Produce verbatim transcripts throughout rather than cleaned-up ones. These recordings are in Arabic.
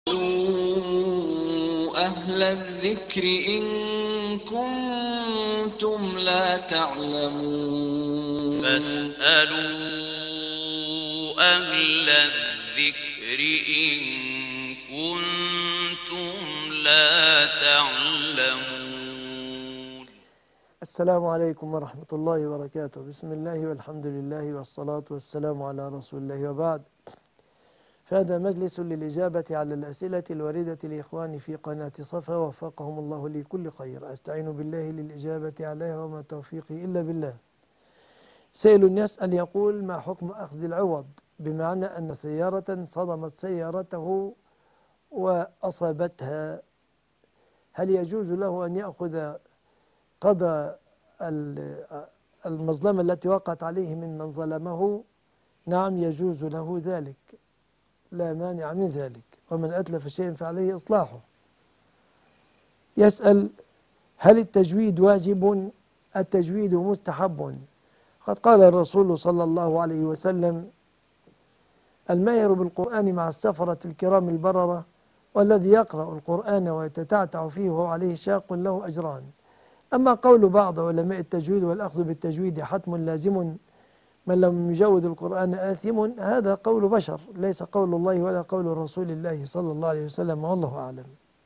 أهل الذكر إن كنتم لا تعلمون فاسألوا أهل الذكر إن كنتم لا تعلمون. السلام عليكم ورحمة الله وبركاته. بسم الله والحمد لله والصلاة والسلام على رسول الله، وبعد. فهذا مجلس للإجابة على الأسئلة الواردة لإخواني في قناة صفا، وفقهم الله لكل خير. أستعين بالله للإجابة عليها وما توفيقي إلا بالله. سائل يسأل يقول: ما حكم أخذ العوض؟ بمعنى أن سيارة صدمت سيارته وأصابتها، هل يجوز له أن يأخذ قضى المظلمة التي وقعت عليه من من ظلمه؟ نعم، يجوز له ذلك، لا مانع من ذلك، ومن أتلف شيئا فعليه إصلاحه. يسأل: هل التجويد واجب؟ التجويد مستحب. قد قال الرسول صلى الله عليه وسلم: الماهر بالقرآن مع السفرة الكرام البررة، والذي يقرأ القرآن ويتتعتع فيه وهو عليه شاق له أجران. أما قول بعض علماء التجويد والأخذ بالتجويد حتم لازم، من لم يجود القرآن آثم، هذا قول بشر، ليس قول الله ولا قول رسول الله صلى الله عليه وسلم، والله أعلم.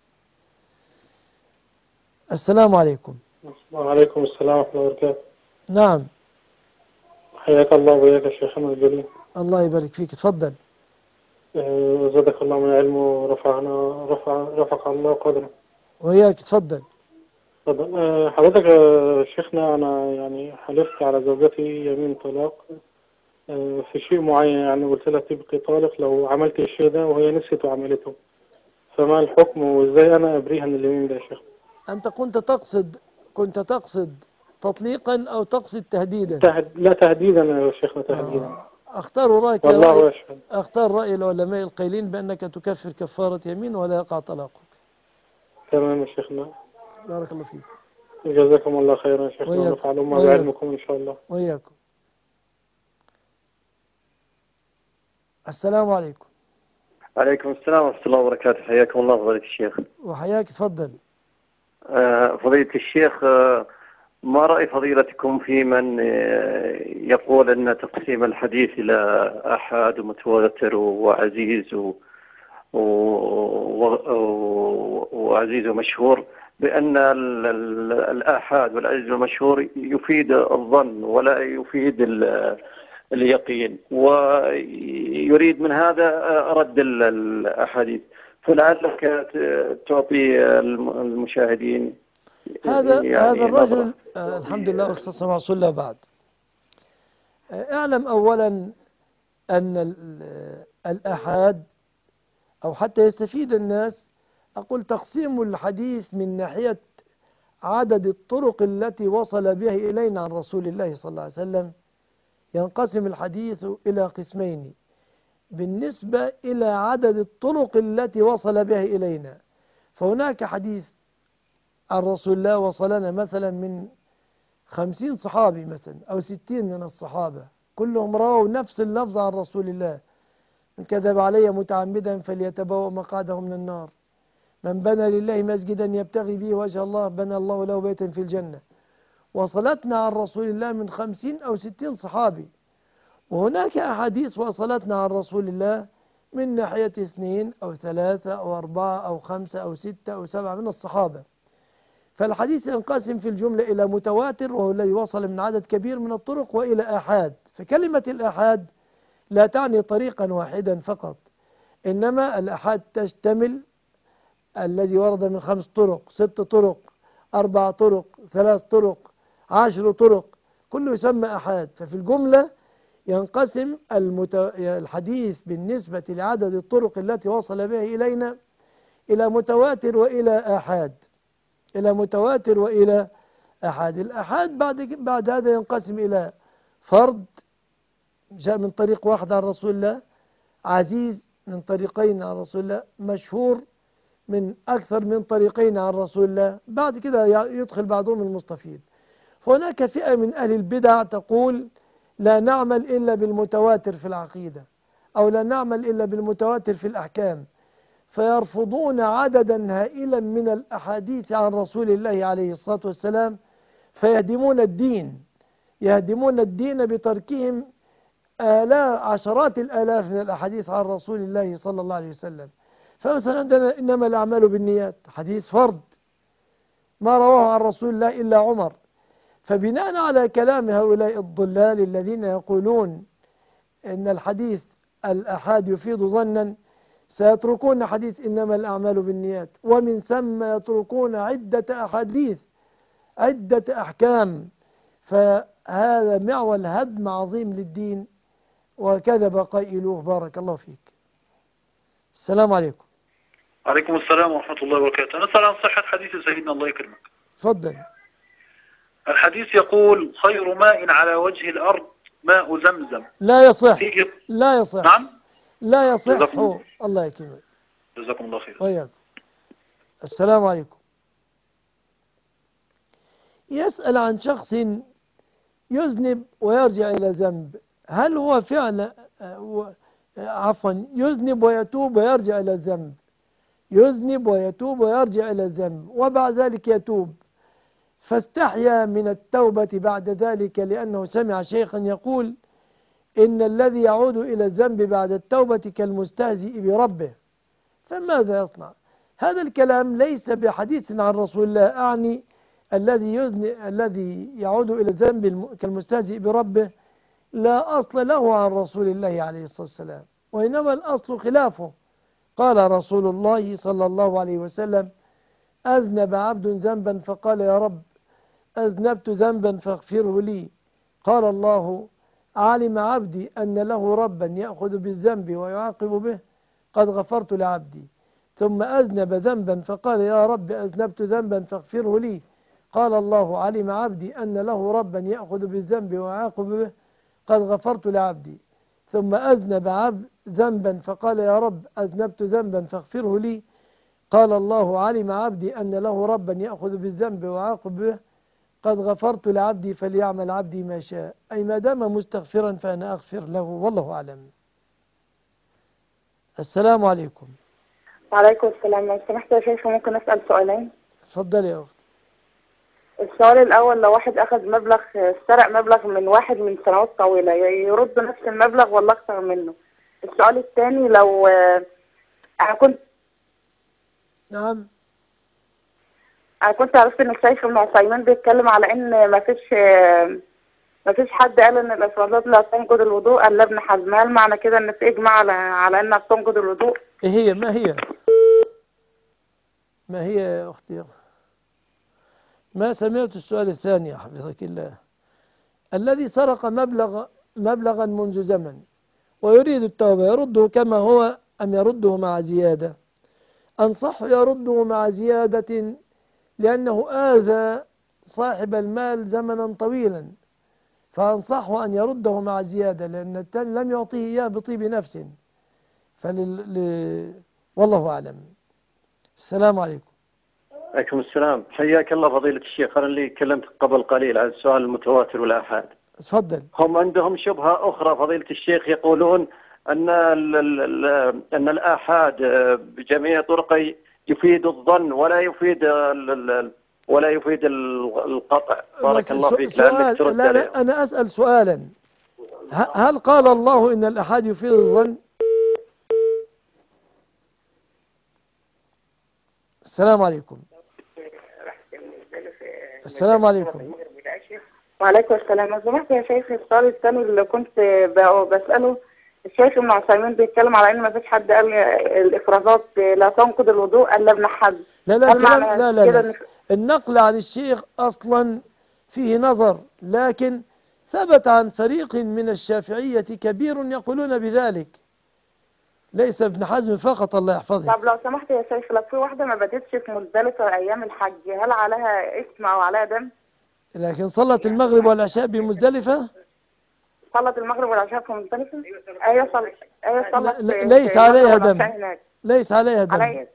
السلام عليكم. وعليكم السلام ورحمة الله وبركاته. نعم، حياك الله وإياك يا شيخنا الجليل. الله يبارك فيك، تفضل. آه، زادك الله من علم ورفعنا رفع رفق الله قدرا. وإياك، تفضل. تفضل. آه، حضرتك يا شيخنا، أنا يعني حلفت على زوجتي يمين طلاق آه، في شيء معين، يعني قلت لها تبقي طالق لو عملت الشيء ده، وهي نسيت وعملته، فما الحكم وإزاي أنا أبريها من اليمين ده يا شيخ؟ أنت كنت تقصد كنت تقصد تطليقا أو تقصد تهديدا؟ تهد... لا، تهديدا يا شيخنا، تهديدا. آه. أختار رأيك والله رأي يشهد. أختار رأي العلماء القائلين بأنك تكفر كفارة يمين ولا يقع طلاقك. تمام يا شيخنا. بارك الله فيك. جزاكم الله خيرا يا شيخنا، وإياك. ونفع الله وإياك. بعلمكم إن شاء الله. وإياكم. السلام عليكم. عليكم السلام ورحمة الله وبركاته. حياكم الله فضيلة الشيخ. وحياك، تفضل. آه فضيلة الشيخ، آه ما رأي فضيلتكم في من آه يقول أن تقسيم الحديث إلى أحاد ومتواتر وعزيز و و و وعزيز ومشهور، بأن ال ال الآحاد والعزيز والمشهور يفيد الظن ولا يفيد اليقين، ويريد من هذا رد الأحاديث، فلعلك تعطي المشاهدين هذا يعني هذا الرجل آه الحمد لله والصلاة على رسول الله. بعد، اعلم أولا أن الآحاد، أو حتى يستفيد الناس، أقول تقسيم الحديث من ناحية عدد الطرق التي وصل بها إلينا عن رسول الله صلى الله عليه وسلم، ينقسم الحديث إلى قسمين بالنسبة إلى عدد الطرق التي وصل بها إلينا. فهناك حديث عن رسول الله وصلنا مثلا من خمسين صحابي مثلا أو ستين من الصحابة، كلهم رووا نفس اللفظ عن رسول الله: من كذب علي متعمدا فليتبوأ مقعده من النار، من بنى لله مسجدا يبتغي به وجه الله بنى الله له بيتا في الجنة. وصلتنا عن رسول الله من خمسين أو ستين صحابي. وهناك أحاديث وصلتنا عن رسول الله من ناحية اثنين أو ثلاثة أو أربعة أو خمسة أو ستة أو سبعة من الصحابة. فالحديث ينقسم في الجملة إلى متواتر، وهو الذي وصل من عدد كبير من الطرق، وإلى آحاد. فكلمة الآحاد لا تعني طريقا واحدا فقط، إنما الآحاد تشتمل الذي ورد من خمس طرق، ست طرق، أربع طرق، ثلاث طرق، عشر طرق، كله يسمى آحاد. ففي الجملة ينقسم المت... الحديث بالنسبة لعدد الطرق التي وصل بها إلينا إلى متواتر وإلى آحاد. إلى متواتر وإلى آحاد. الآحاد بعد بعد هذا ينقسم إلى فرد جاء من طريق واحد عن رسول الله، عزيز من طريقين عن رسول الله، مشهور من أكثر من طريقين عن رسول الله، بعد كده يدخل بعضهم المستفيد. فهناك فئة من أهل البدع تقول لا نعمل إلا بالمتواتر في العقيدة، أو لا نعمل إلا بالمتواتر في الأحكام. فيرفضون عددا هائلا من الأحاديث عن رسول الله عليه الصلاة والسلام، فيهدمون الدين يهدمون الدين بتركهم آلاف عشرات الآلاف من الأحاديث عن رسول الله صلى الله عليه وسلم. فمثلا عندنا إنما الأعمال بالنيات، حديث فرد ما رواه عن رسول الله إلا عمر. فبناء على كلام هؤلاء الضلال الذين يقولون إن الحديث الآحاد يفيد ظنا، سيتركون حديث إنما الأعمال بالنيات، ومن ثم يتركون عدة أحاديث عدة أحكام. فهذا معول هدم عظيم للدين، وكذب قائلوه. بارك الله فيك. السلام عليكم. عليكم السلام ورحمة الله وبركاته. نسأل عن صحة حديث سيدنا الله يكرمك. تفضل. الحديث يقول: خير ماء على وجه الأرض ماء زمزم. لا يصح لا يصح نعم لا يصح. جزاكم الله يكرمك. جزاكم الله خير. وياكم. السلام عليكم. يسأل عن شخص يذنب ويرجع إلى ذنب، هل هو فعلا عفوا يذنب ويتوب ويرجع إلى الذنب يذنب ويتوب ويرجع إلى الذنب وبعد ذلك يتوب، فاستحيا من التوبة بعد ذلك لأنه سمع شيخا يقول إن الذي يعود إلى الذنب بعد التوبة كالمستهزئ بربه، فماذا يصنع؟ هذا الكلام ليس بحديث عن رسول الله. أعني الذي يذنب الذي يعود إلى الذنب كالمستهزئ بربه لا أصل له عن رسول الله عليه الصلاة والسلام، وإنما الأصل خلافه. قال رسول الله صلى الله عليه وسلم: أذنب عبد ذنبا فقال يا رب أذنبت ذنبا فاغفره لي، قال الله: علم عبدي أن له ربا يأخذ بالذنب ويعاقب به، قد غفرت لعبدي. ثم أذنب ذنبا فقال يا رب أذنبت ذنبا فاغفره لي، قال الله: علم عبدي أن له ربا يأخذ بالذنب ويعاقب به، قد غفرت لعبدي. ثم أذنب عبد ذنبا فقال يا رب أذنبت ذنبا فاغفره لي، قال الله: علم عبدي أن له ربا يأخذ بالذنب ويعاقب به، قد غفرت لعبدي فليعمل عبدي ما شاء. أي ما دام مستغفرا فأنا أغفر له، والله أعلم. السلام عليكم. وعليكم السلام. لو سمحت يا شيخ ممكن أسأل سؤالين؟ اتفضلي يا أخت. السؤال الأول: لو واحد أخذ مبلغ سرق مبلغ من واحد من سنوات طويلة، يرد نفس المبلغ ولا أكثر منه؟ السؤال الثاني: لو أنا كنت نعم أنا كنت عرفت إن الشيخ ابن عثيمين بيتكلم على إن ما فيش ما فيش حد قال إن الإفرازات لا تنقض الوضوء إلا ابن حزم، هل معنى كده إن في إجماع على على إنها بتنقض الوضوء؟ إيه هي ما هي ما هي يا أختي؟ ما سمعت السؤال الثاني حفظك الله. الذي سرق مبلغ مبلغا منذ زمن ويريد التوبة، يرده كما هو أم يرده مع زيادة؟ أنصح يرده مع زيادة، لأنه آذى صاحب المال زمنا طويلا، فأنصحه أن يرده مع زيادة، لأن الثاني لم يعطيه إياه بطيب نفس. فلل... ل... والله أعلم. السلام عليكم. عليكم السلام. حياك الله فضيلة الشيخ. أنا اللي كلمت قبل قليل عن السؤال المتواتر والآحاد. تفضل. هم عندهم شبهة أخرى فضيلة الشيخ، يقولون أن ال ال أن الآحاد بجميع طرقه يفيد الظن ولا يفيد ال ولا يفيد القطع. بارك الله فيك. لعلك ترد لا لا أنا أسأل سؤالا: هل قال الله إن الآحاد يفيد الظن؟ السلام عليكم. السلام عليكم. وعليكم السلام. لو سمحت يا شيخ، السؤال الثاني اللي كنت بسأله: الشيخ ابن عثيمين بيتكلم على ان ما فيش حد قال الافرازات لا تنقض الوضوء الا ابن حزم. لا لا لا لا, لا, لا. النقل عن الشيخ اصلا فيه نظر، لكن ثبت عن فريق من الشافعية كبير يقولون بذلك، ليس ابن حزم فقط. الله يحفظه. طب لو سمحت يا شيخ، لو في واحدة ما باتتش في مزدلفة ايام الحج، هل عليها اسم او عليها دم؟ لكن صلت المغرب والعشاء بمزدلفة؟ صلت المغرب والعشاء في مزدلفة؟ ايوه صلت ايوه صلت. ليس عليها دم. ليس عليها دم. عليها.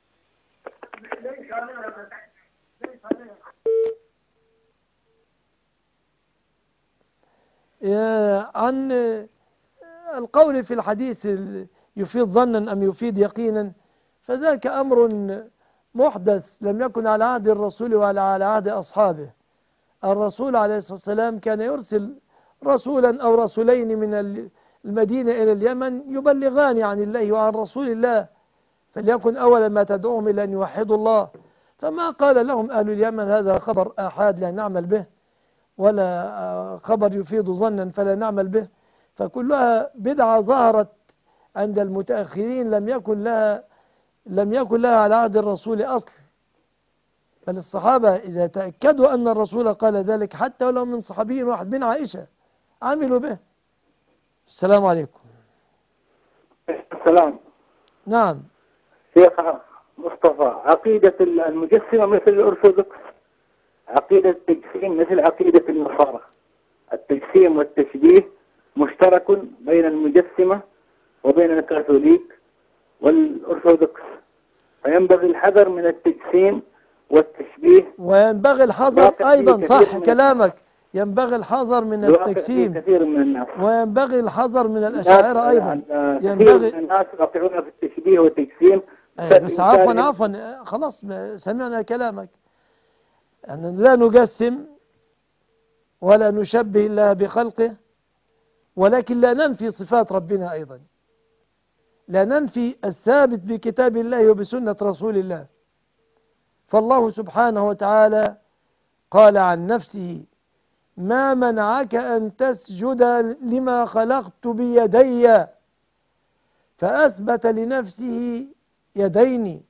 عن القول في الحديث يفيد ظنا أم يفيد يقينا، فذاك أمر محدث لم يكن على عهد الرسول ولا على عهد أصحابه. الرسول عليه الصلاة والسلام كان يرسل رسولا أو رسولين من المدينة إلى اليمن يبلغان عن الله وعن رسول الله، فليكن أول ما تدعوهم إلى أن يوحدوا الله. فما قال لهم أهل اليمن هذا خبر آحاد لا نعمل به، ولا خبر يفيد ظنا فلا نعمل به، فكلها بدعة ظهرت عند المتأخرين لم يكن لها لم يكن لها على عهد الرسول أصل. بل الصحابة إذا تأكدوا أن الرسول قال ذلك حتى ولو من صحابي واحد من عائشة عملوا به. السلام عليكم. السلام. نعم شيخ مصطفى، عقيدة المجسمة مثل الأرثوذكس، عقيدة التجسيم مثل عقيدة النصارى. التجسيم والتشبيه مشترك بين المجسمة وبين الكاثوليك والأرثوذكس، فينبغي الحذر من التجسيم والتشبيه. وينبغي الحذر أيضا، صح كلامك، ينبغي الحذر من التجسيم كثير من الناس، وينبغي الحذر من الأشاعرة أيضا. ينبغي من الناس يقطعون في التشبيه والتجسيم. بس عفوا عفوا خلاص سمعنا كلامك. يعني لا نجسم ولا نشبه الله بخلقه، ولكن لا ننفي صفات ربنا أيضا، لا ننفي الثابت بكتاب الله وبسنة رسول الله. فالله سبحانه وتعالى قال عن نفسه: ما منعك أن تسجد لما خلقت بيدي، فأثبت لنفسه يدين.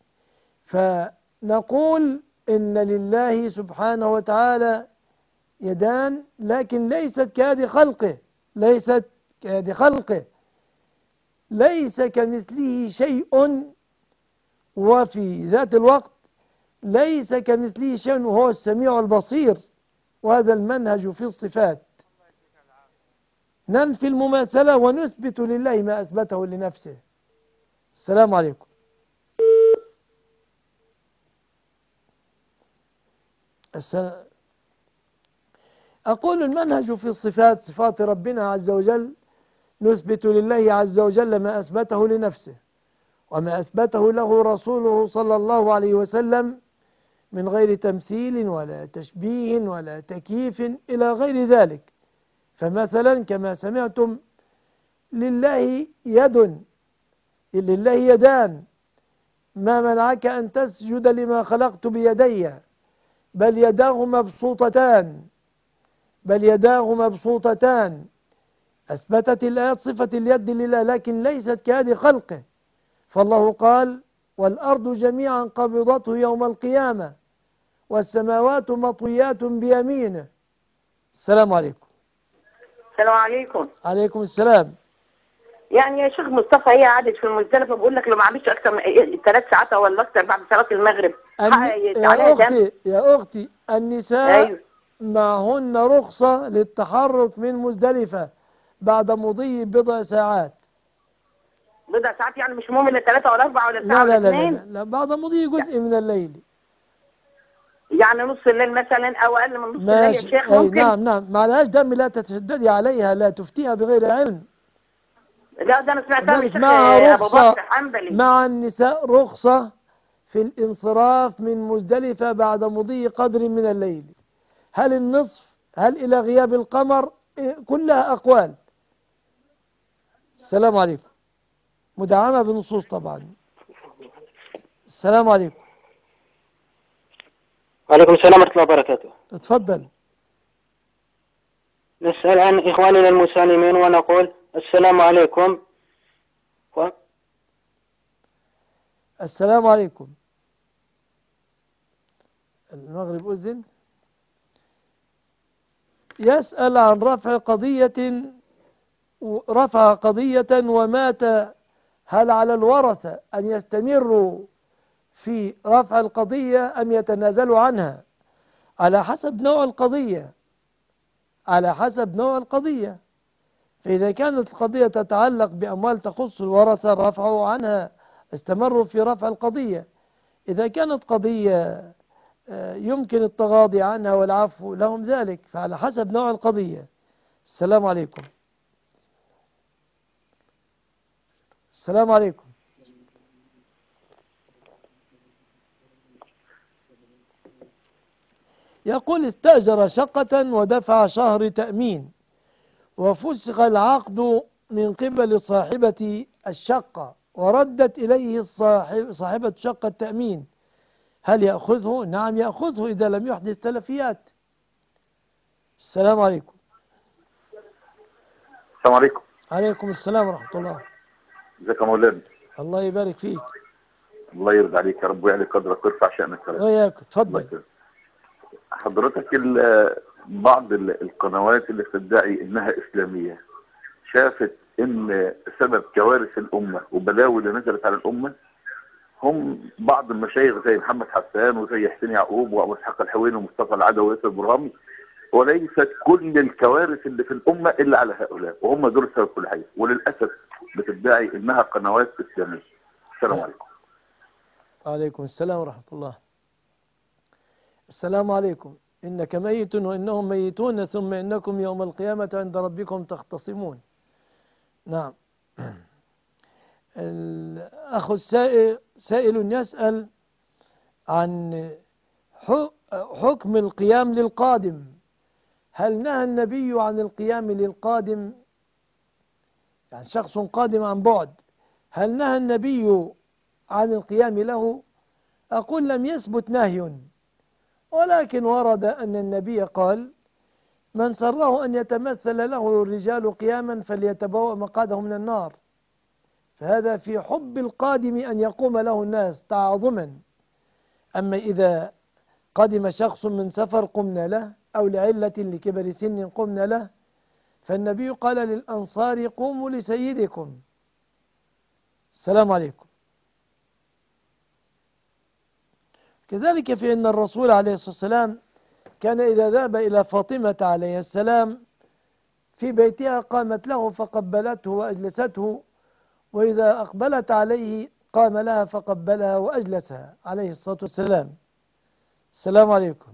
فنقول إن لله سبحانه وتعالى يدان، لكن ليست كيد خلقه، ليست كيد خلقه، ليس كمثله شيء، وفي ذات الوقت ليس كمثله شيء وهو السميع البصير. وهذا المنهج في الصفات، ننفي المماثلة ونثبت لله ما أثبته لنفسه. السلام عليكم. السلام. أقول المنهج في الصفات، صفات ربنا عز وجل، نثبت لله عز وجل ما أثبته لنفسه وما أثبته له رسوله صلى الله عليه وسلم من غير تمثيل ولا تشبيه ولا تكييف إلى غير ذلك. فمثلا كما سمعتم لله يد، لله يدان، ما منعك أن تسجد لما خلقت بيدي، بل يداه مبسوطتان، بل يداه مبسوطتان. أثبتت الآيات صفة اليد لله، لكن ليست كيد خلقه. فالله قال: والأرض جميعا قبضته يوم القيامة والسماوات مطويات بيمينه. السلام عليكم. السلام عليكم. عليكم السلام. يعني يا شيخ مصطفى، هي قعدت في المزدلفة بقول لك لو ما عملتش أكثر من ثلاث ساعات ولا أكثر بعد صلاة المغرب يا أختي يا أختي النساء أيوه. معهن رخصة للتحرك من مزدلفة بعد مضي بضع ساعات. بضع ساعات يعني مش مهم إلا ثلاثة ولا أربعة ولا ساعة لا ولا لا اثنين؟ لا, لا, لا بعد مضي جزء من الليل، يعني نص الليل مثلا أو أقل من نص الليل يا شيخ أي ممكن؟ نعم نعم، ما لهاش دم، لا تتشددي عليها، لا تفتيها بغير علم. لا ده أنا سمعتها من الشيخ معها أبو رخصة بكر حنبلي. مع النساء رخصة في الانصراف من مزدلفة بعد مضي قدر من الليل. هل النصف؟ هل إلى غياب القمر؟ كلها أقوال. السلام عليكم. مدعمة بنصوص طبعا. السلام عليكم. وعليكم السلام ورحمة الله وبركاته. اتفضل. نسأل عن إخواننا المسالمين ونقول السلام عليكم. و... السلام عليكم. المغرب أذن. يسأل عن رفع قضية رفع قضية ومات، هل على الورثة أن يستمروا في رفع القضية أم يتنازلوا عنها؟ على حسب نوع القضية، على حسب نوع القضية. فإذا كانت القضية تتعلق بأموال تخص الورثة رفعوا عنها، استمروا في رفع القضية. إذا كانت قضية يمكن التغاضي عنها والعفو لهم ذلك، فعلى حسب نوع القضية. السلام عليكم. السلام عليكم. يقول استأجر شقة ودفع شهر تأمين وفسخ العقد من قبل صاحبة الشقة وردت إليه الصاحب صاحبة شقة التأمين، هل يأخذه؟ نعم يأخذه إذا لم يحدث تلفيات. السلام عليكم. السلام عليكم. عليكم السلام ورحمة الله. ازيك يا مولانا؟ الله يبارك فيك. الله يرضى عليك يا رب ويعلي قدرك ويرفع شأنك يا رب. وياك اتفضل. حضرتك بعض القنوات اللي بتدعي انها اسلاميه شافت ان سبب كوارث الامه وبلاوي اللي نزلت على الامه هم بعض المشايخ زي محمد حسان وزي حسين يعقوب وابو اسحاق الحويني ومصطفى العدوي وياسر برهامي، وليست كل الكوارث اللي في الامه الا على هؤلاء، وهم دول سبب كل حاجه، وللاسف بتدعي انها قنوات اسلاميه. السلام عليكم. وعليكم السلام ورحمه الله. السلام عليكم. إنك ميت وإنهم ميتون ثم إنكم يوم القيامة عند ربكم تختصمون. نعم. الأخ السائل سائل يسأل عن حكم القيام للقادم. هل نهى النبي عن القيام للقادم؟ يعني شخص قادم عن بعد، هل نهى النبي عن القيام له؟ أقول لم يثبت نهي، ولكن ورد أن النبي قال من سره أن يتمثل له الرجال قياما فليتبوأ مقعده من النار، فهذا في حب القادم أن يقوم له الناس تعاظما. أما إذا قدم شخص من سفر قمنا له أو لعلة لكبر سن قمنا له، فالنبي قال للأنصار قوموا لسيدكم. السلام عليكم. كذلك في أن الرسول عليه الصلاة والسلام كان إذا ذهب إلى فاطمة عليه السلام في بيتها قامت له فقبلته وأجلسته، وإذا أقبلت عليه قام لها فقبلها وأجلسها عليه الصلاة والسلام. السلام عليكم.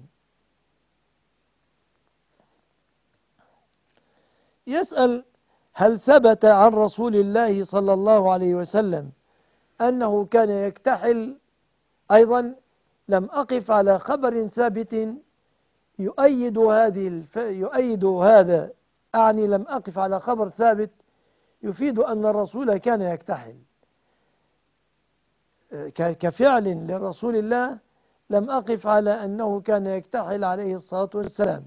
يسأل هل ثبت عن رسول الله صلى الله عليه وسلم أنه كان يكتحل؟ أيضا لم أقف على خبر ثابت يؤيد هذه الف... يؤيد هذا، أعني لم أقف على خبر ثابت يفيد أن الرسول كان يكتحل ك... كفعل لرسول الله. لم أقف على أنه كان يكتحل عليه الصلاة والسلام.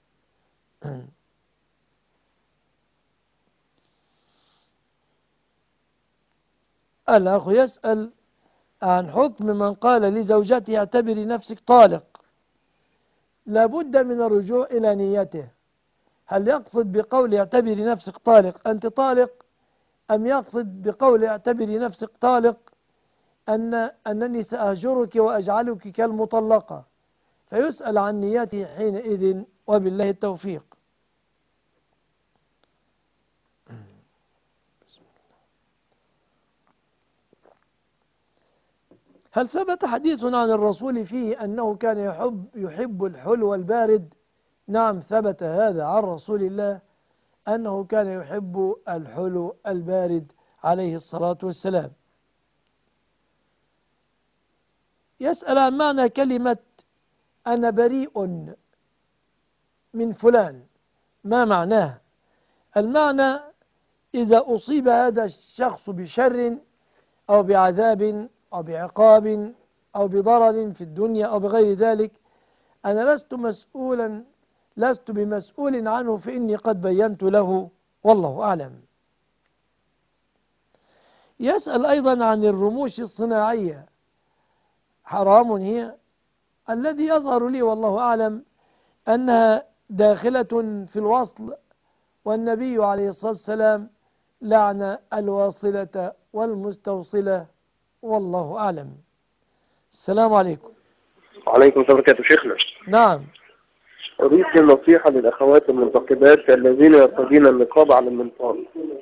الأخ يسأل عن حكم من قال لزوجته اعتبري نفسك طالق. لابد من الرجوع إلى نيته، هل يقصد بقول اعتبري نفسك طالق أنت طالق، أم يقصد بقول اعتبري نفسك طالق أن أنني سأهجرك وأجعلك كالمطلقة، فيسأل عن نيته حينئذ، وبالله التوفيق. هل ثبت حديث عن الرسول فيه أنه كان يحب يحب الحلو البارد؟ نعم ثبت هذا عن رسول الله أنه كان يحب الحلو البارد عليه الصلاة والسلام. يسأل عن معنى كلمة أنا بريء من فلان، ما معناه؟ المعنى إذا أصيب هذا الشخص بشر أو بعذاب أو بعقاب أو بضرر في الدنيا أو بغير ذلك، أنا لست مسؤولا لست بمسؤول عنه، فإني قد بينت له والله أعلم. يسأل أيضا عن الرموش الصناعية، حرام هي؟ الذي يظهر لي والله أعلم أنها داخلة في الوصل، والنبي عليه الصلاة والسلام لعن الواصلة والمستوصلة والله أعلم. السلام عليكم. وعليكم السلام ورحمة الله وبركاته. شيخنا نعم، أريد النصيحة للأخوات المنتقبات الذين يرتدين النقاب على المنطاد.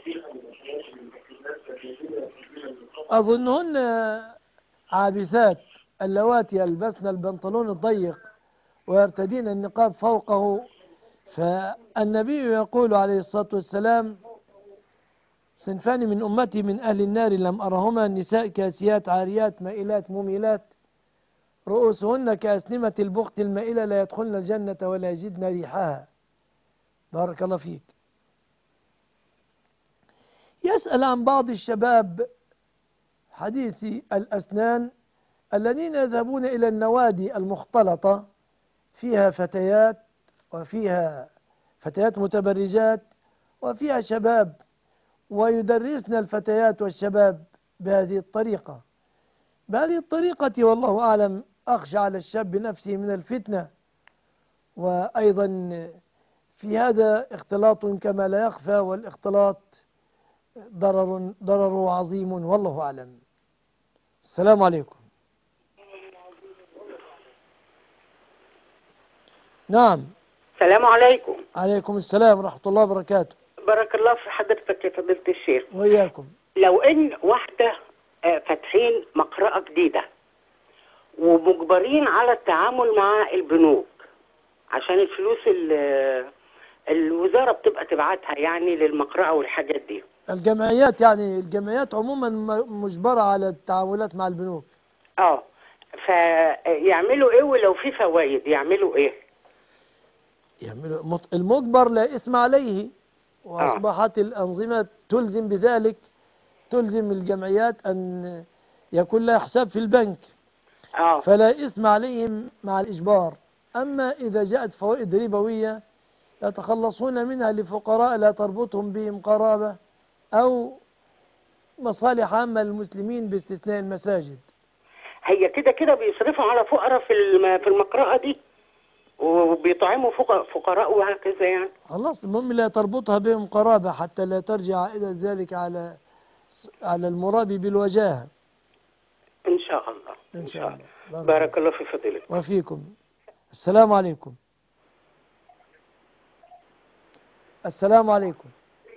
أظنهن عابثات اللواتي يلبسن البنطلون الضيق ويرتدين النقاب فوقه، فالنبي يقول عليه الصلاة والسلام صنفان من أمتي من أهل النار لم أرهما، نساء كاسيات عاريات مائلات مميلات رؤوسهن كأسنمة البخت المائلة لا يدخلن الجنة ولا يجدن ريحها. بارك الله فيك. يسأل عن بعض الشباب حديثي الأسنان الذين يذهبون إلى النوادي المختلطة فيها فتيات وفيها فتيات متبرجات وفيها شباب، ويدرسن الفتيات والشباب بهذه الطريقة. بهذه الطريقة والله أعلم أخشى على الشاب نفسه من الفتنة، وأيضا في هذا اختلاط كما لا يخفى، والاختلاط ضرر ضرره عظيم والله أعلم. السلام عليكم. نعم. السلام عليكم. عليكم السلام ورحمة الله وبركاته. بارك الله في حضرتك يا فضيلة الشيخ. وإياكم. لو إن واحدة فاتحين مقرأة جديدة ومجبرين على التعامل مع البنوك عشان الفلوس اللي الوزارة بتبقى تبعتها يعني للمقرأة والحاجات دي. الجمعيات يعني الجمعيات عموما مجبرة على التعاملات مع البنوك. اه فيعملوا ايه ولو في فوائد يعملوا ايه؟ يعملوا المجبر لا اسم عليه، واصبحت الانظمه تلزم بذلك، تلزم الجمعيات ان يكون لها حساب في البنك. اه فلا اثم عليهم مع الاجبار. اما اذا جاءت فوائد ربويه يتخلصون منها لفقراء لا تربطهم بهم قرابه او مصالح عامه للمسلمين باستثناء المساجد. هي كده كده بيصرفوا على فقراء في في المقرأة دي وبيطعموا فقراء وهكذا يعني. خلاص المهم لا تربطها بهم قرابة حتى لا ترجع عائدة ذلك على على المرابي بالوجاهة. إن شاء الله. إن شاء الله. بارك, بارك الله في فضيلتك. وفيكم. السلام عليكم. السلام عليكم.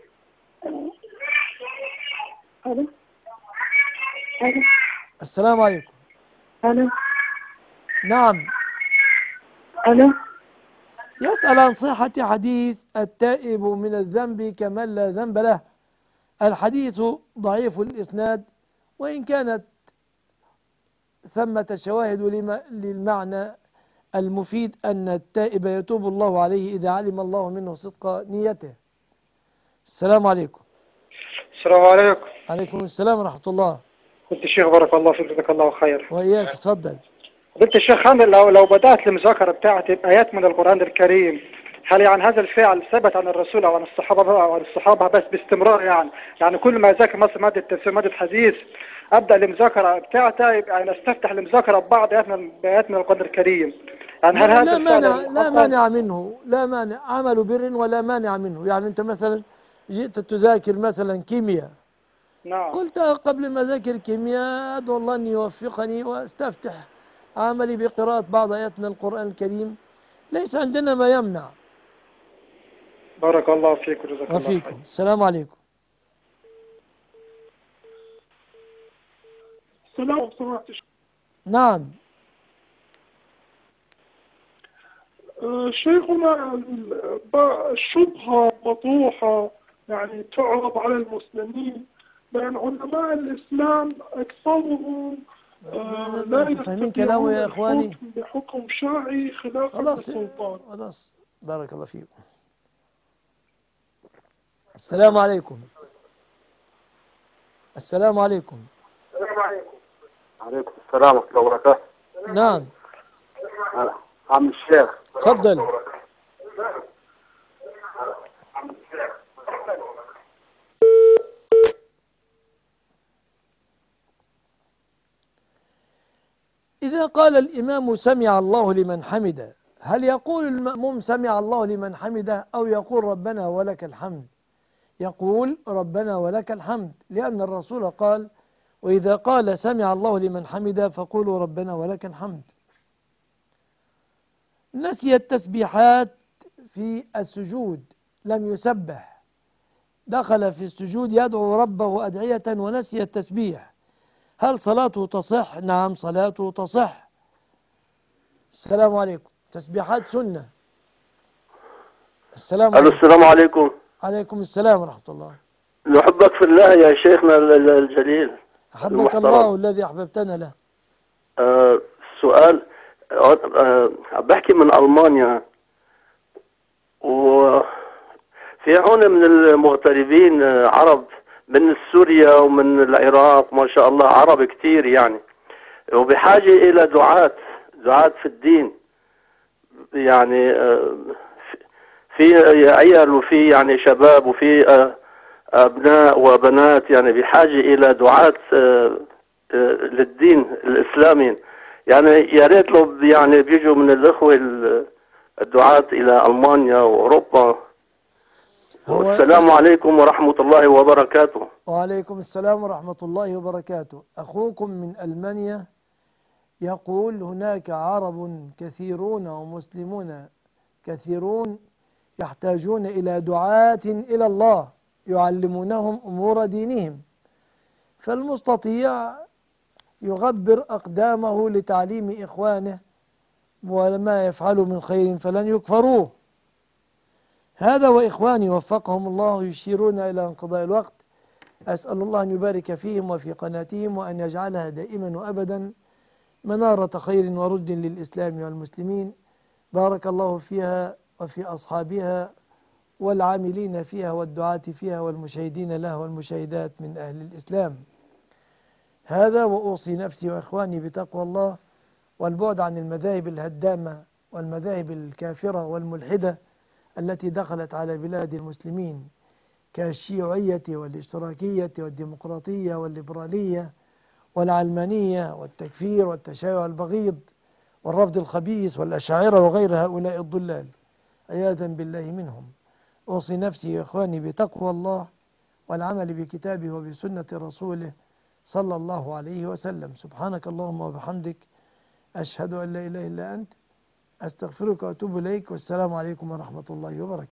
ألو. ألو. السلام عليكم. ألو. نعم. ألو. يسأل عن صحة حديث التائب من الذنب كمن لا ذنب له. الحديث ضعيف الإسناد وإن كانت ثمة شواهد للمعنى المفيد أن التائب يتوب الله عليه إذا علم الله منه صدق نيته. السلام عليكم. السلام عليكم. عليكم السلام ورحمة الله. قلت الشيخ بارك الله فيك جزاك الله خير. وإياك تفضل. قلت الشيخ أنا لو لو بدأت المذاكرة بتاعتي بآيات من القرآن الكريم، هل يعني هذا الفعل ثبت عن الرسول أو عن الصحابة أو عن الصحابة بس باستمرار يعني يعني كل ما أذاكر مثلا مادة تفسير مادة حديث أبدأ المذاكرة بتاعتها يبقى أنا أستفتح المذاكرة ببعض آيات من آيات من القرآن الكريم. يعني هل لا, هذا لا الفعل مانع لا مانع منه لا مانع عمل بر ولا مانع منه. يعني أنت مثلا جئت تذاكر مثلا كيمياء. نعم. قلت قبل ما أذاكر كيمياء أدعو الله أن يوفقني وأستفتح عملي بقراءة بعض آيات من القرآن الكريم. ليس عندنا ما يمنع. بارك الله فيك وجزاك الله خير. وفيكم. السلام عليكم. السلام عليكم. نعم. آه شيخنا الشبهة مطروحة يعني تعرض على المسلمين بين علماء الإسلام أكثرهم آه لا فاهمين كلامه يا إخواني؟ بحكم شرعي خلافا للسلطان. خلاص بارك الله فيكم. السلام عليكم. السلام عليكم. السلام عليكم. عليكم السلام ورحمة الله وبركاته. نعم. عم الشيخ. تفضل. إذا قال الإمام سمع الله لمن حمده، هل يقول المأموم سمع الله لمن حمده أو يقول ربنا ولك الحمد؟ يقول ربنا ولك الحمد، لأن الرسول قال وإذا قال سمع الله لمن حمده فقولوا ربنا ولك الحمد. نسي التسبيحات في السجود، لم يسبح، دخل في السجود يدعو ربه أدعية ونسي التسبيح، هل صلاته تصح؟ نعم صلاته تصح. السلام عليكم. تسبيحات سنة. السلام عليكم. السلام عليكم. عليكم السلام ورحمة الله. نحبك في الله يا شيخنا الجليل. أحبك الله الذي أحببتنا له. آه سؤال. أه بحكي من ألمانيا، وفي هون من المغتربين عرب من سوريا ومن العراق، ما شاء الله عرب كتير يعني، وبحاجة إلى دعاة دعاة في الدين، يعني في عيال وفي يعني شباب وفي أبناء وبنات، يعني بحاجة إلى دعاة للدين الإسلامي. يعني يا ريت لو يعني بيجوا من الإخوة الدعاة إلى ألمانيا وأوروبا. والسلام عليكم ورحمة الله وبركاته. وعليكم السلام ورحمة الله وبركاته. أخوكم من ألمانيا يقول هناك عرب كثيرون ومسلمون كثيرون يحتاجون إلى دعاة إلى الله يعلمونهم أمور دينهم، فالمستطيع يغبر أقدامه لتعليم إخوانه، وما يفعلوا من خير فلن يكفروه. هذا وإخواني وفقهم الله يشيرون إلى انقضاء الوقت. أسأل الله أن يبارك فيهم وفي قناتهم، وأن يجعلها دائما وأبدا منارة خير ورد للإسلام والمسلمين. بارك الله فيها وفي أصحابها والعاملين فيها والدعاة فيها والمشاهدين لها والمشاهدات من أهل الإسلام. هذا وأوصي نفسي وإخواني بتقوى الله والبعد عن المذاهب الهدامة والمذاهب الكافرة والملحدة التي دخلت على بلاد المسلمين كالشيوعية والاشتراكية والديمقراطية والليبرالية والعلمانية والتكفير والتشيع البغيض والرفض الخبيث والأشاعرة وغير هؤلاء الضلال، عياذا بالله منهم. أوصي نفسي وإخواني بتقوى الله والعمل بكتابه وبسنة رسوله صلى الله عليه وسلم. سبحانك اللهم وبحمدك، أشهد أن لا إله إلا أنت، أستغفرك وأتوب إليك، والسلام عليكم ورحمة الله وبركاته.